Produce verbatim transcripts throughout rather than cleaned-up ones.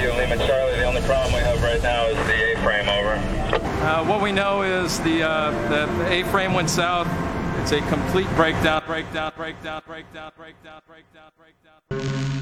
you, Lima Charlie. The only problem we have right now is the A-frame, over. Uh, what we know is the, uh, the, the A-frame went south. It's a complete breakdown, breakdown, breakdown, breakdown, breakdown, breakdown, breakdown.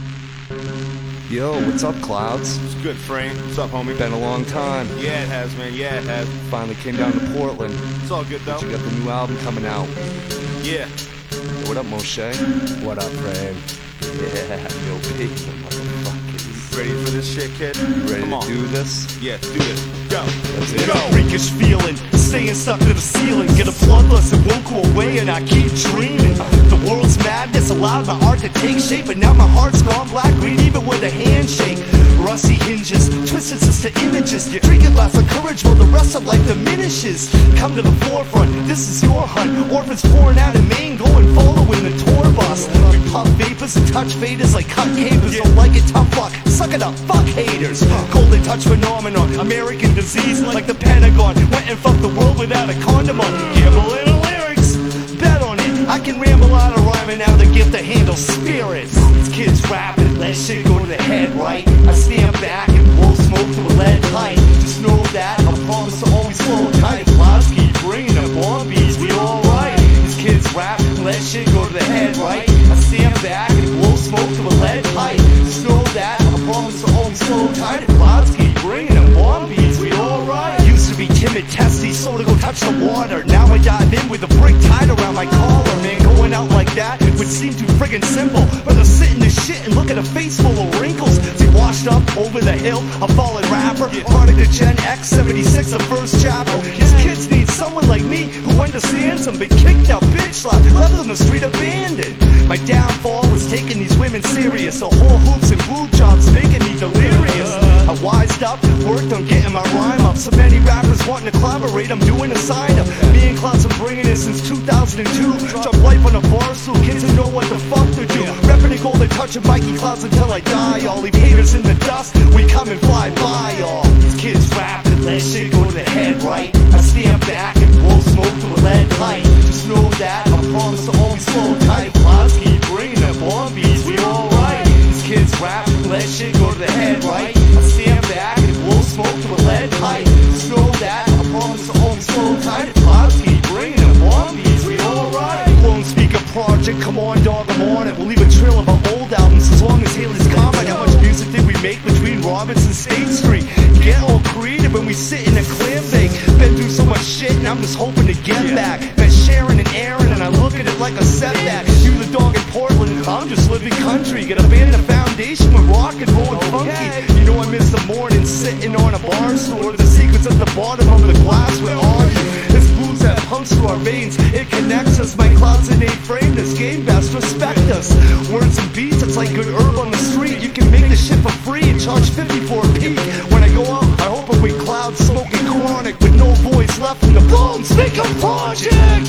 Yo, what's up, Clouds? It's good, Frame. What's up, homie? Been a long time. Yeah, it has, man. Yeah, it has. Finally came down to Portland. It's all good, though. But you got the new album coming out. Yeah. Yo, what up, Moshe? What up, Frame? Yeah, yo, big motherfuckers. Ready for this shit, kid? You ready Come to on. do this? Yeah, do this. Go. That's it. Go. Freakish feeling, staying stuck to the ceiling. Get a bloodlust and won't go away, and I keep dreaming. The world's madness allowed my art to take shape, and now my heart's gone black green, even with a handshake. Rusty hinges, twisted sister images. Drinking glass of courage while the rest of life diminishes. Come to the forefront, this is your hunt. Orphans pouring out in Maine, going following the tour bus. We pop vapors and touch faders like cut capers. Don't like it, tough luck, suck it up, fuck haters. Golden touch phenomenon, American disease like the Pentagon. Went and fucked the world without a condom on. Gamble in the lyrics, bet on it. I can ramble out of rhyming now the gift to handle spirits. These kids rapping, let shit go to the head, right? I stand back and blow smoke to a lead pipe. Just know that I promise to always flow tight. Clouds keep bringing the bomb beats, we alright. These kids rapping, let shit go to the head, right? I stand back and blow smoke to a lead pipe. Just know that I promise to always flow tight. Clouds keep bringing the bomb beats, we alright. Used to be timid, testy, so to go touch the water. Now I dive in with a brick tied around my collar. Man, going out like that would seem too friggin' simple. But to sit in this shit and look at a face full of wrinkles. See, washed up over the hill, a fallen rapper. Product of Gen X seventy-six, the first chapter. These kids need someone like me who understands them. Been kicked out, bitch slapped, left on the street abandoned. My downfall was taking these women serious. The whole hoops and blue jobs making me delirious. I wised up, worked on getting my rhyme up. So many rappers wanting to collaborate, I'm doing a sign up. Me and Clouds have bringing it since two thousand two. Drop life on a bar stool, kids who know what the fuck to do. Reppin' the golden touch of Mikey Clouds until I die. Y'all leave haters in the dust, we come and fly by y'all. These kids rapping, let shit go to the head, right? I stand back and blow smoke to a lead pipe. Just know that I promise to always flow tight. Clouds keep bringing the bomb beats, we alright. These kids rapping, let shit go to the head, right? I stand back and blow smoke to a lead pipe. Just know that I promise to always flow tight. Clouds keep bringing the bomb beats, we alright. Lone speaker project, come on dog, I'm on it. We'll leave a trail of our old albums as long as Haley's comment. How much music did we make between Robinson and State Street? Get all creative when we sit in a clam bake. Been through so much shit and I'm just hoping to get back. Met Sharon and Aaron and I look at it like a setback. You the dog in Portland, I'm just living country. Get a band and a foundation with rock and roll and funky. You know I miss the morning sitting on a bar stool. The secrets at the bottom of the glass with all you. This blues that pumps through our veins, it connects us. My Clouds and A-frame, this game best respect us. Words and beats, it's like good herb on the street. You can make this shit for free and charge fifty for a peak. When I go out, I hope I'm with Clouds smoking chronic with no voice left in the bones. Make a project!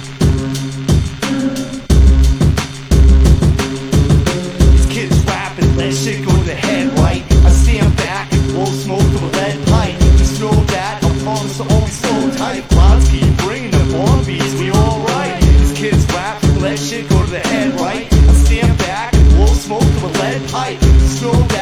These kids rapping, let shit go to the head, right? I stand back and blow smoke to a lead pipe. Just know that I promise to always flow tight. Clouds keep bringing the bomb beats, we alright. These kids rapping, let shit go to the head, right? I stand back and blow smoke to a lead pipe. Just know that